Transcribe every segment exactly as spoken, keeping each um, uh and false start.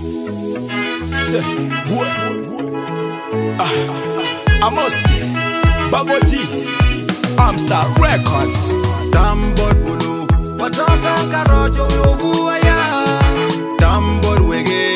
Say, what? Ah, Amosti, Bagoti, Amstar Records. Tambor bulu, watoka karojo yovua ya tambor wege,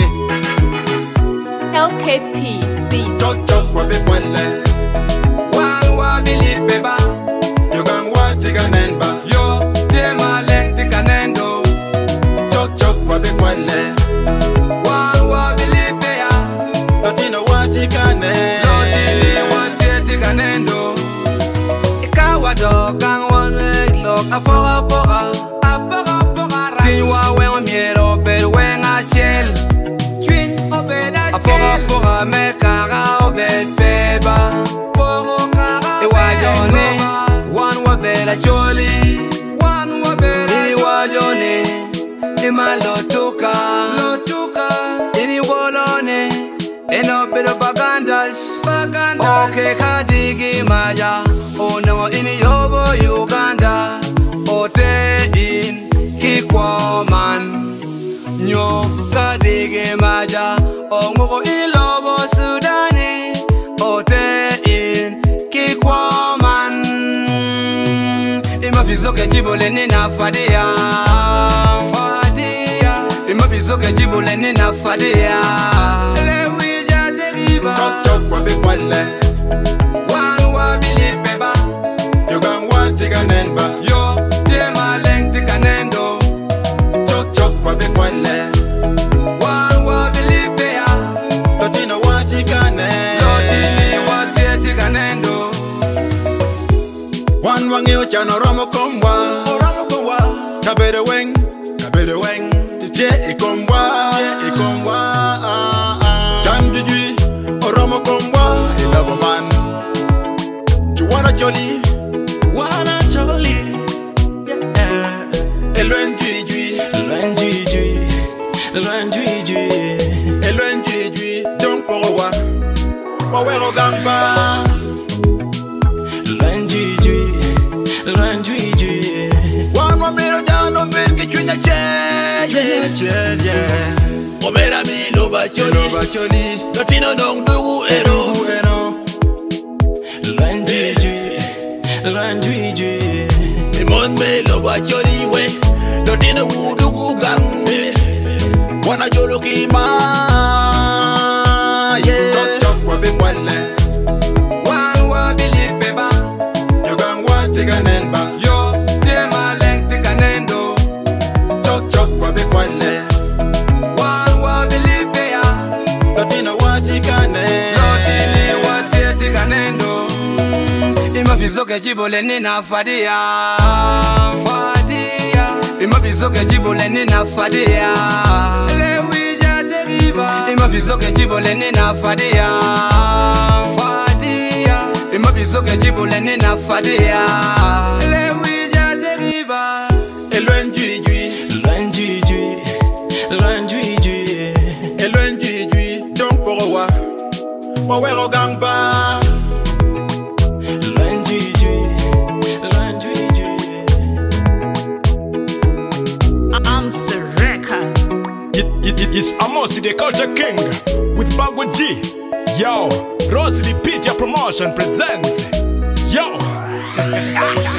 L K P Beats. chok chok wabe kwale, wan wa bilip beba yogang wa tiga nenba, yo tema leng tika nendo chok chok wabe kwale, wan wa bilip ya latino wa tiga nen, yo tili wa tie tika nendo ikawa do kang wan leg lok apoga poga apoga poga ra kin wa wen miero ber wen achel twin obeda apoga poga me kaga obed beba pogo kaga e wa jone wan wa bela joli wan wa bela ini wa jone e malotuka lotuka ini wolone eno pero bagandas bagandas okay kadigi maya ono ini yobo Uganda ote in kikwaman nyo kadigi maya ongo ilobo Sudani ote in kikwaman ima bizoke jibole nina fadia fadia ima bizoke jibole nina fadia lewija deriba chok chok wabe kwale, wan wa bilip beba yogang wa tiga nenba, yo tema leng tika nendo chok chok wabe kwale, wan wa bilip ya latino wa tiga nen, yo tili wa tie tika nendo wan wangi ochano romo komwa, oramo kwa kabere weng, kabere weng, tiche ikomwa, tiche ikomwa, cham jujui, oromo komwa, ilabo man, juwana choli, Wanna Jolly, yeah. elwen jujui, Luen Jui, Luen Jui, elwen jujui, don porowa, wawero gamba, Luen Jui, Luen Jui, wan wamero down over kichunya che, che, che, yeah, omera mi loba choli, loba choli, latino dong dugu ero, ero, Luen Jui, Luen Jui, imon me loba choli we, latino dugu gambe, wana jolo kima, yeah, chok chok wabe kwale, wan wa bilip beba yogang wa tiga nenba, yo tema leng tika nendo chok chok wabe kwale, wan wa bilip ya latino wa tiga nen, yo tili wa tie tika nendo ima bizoke jibole nina fadia fadia ima bizoke jibole nina fadia lewija deriba ima bizoke jibole nina fadia fadia ima bizoke jibole nina fadia lewija deriba elwen jujui, Luen Jui, Luen Jui, elwen jujui, don porowa, wawero gamba, Luen Jui, Luen Jui. Amstar Records. It, it, it, it's Amosi the Culture King with Bagoti. Yo, Rosalie Peter Promotion presents. Yo.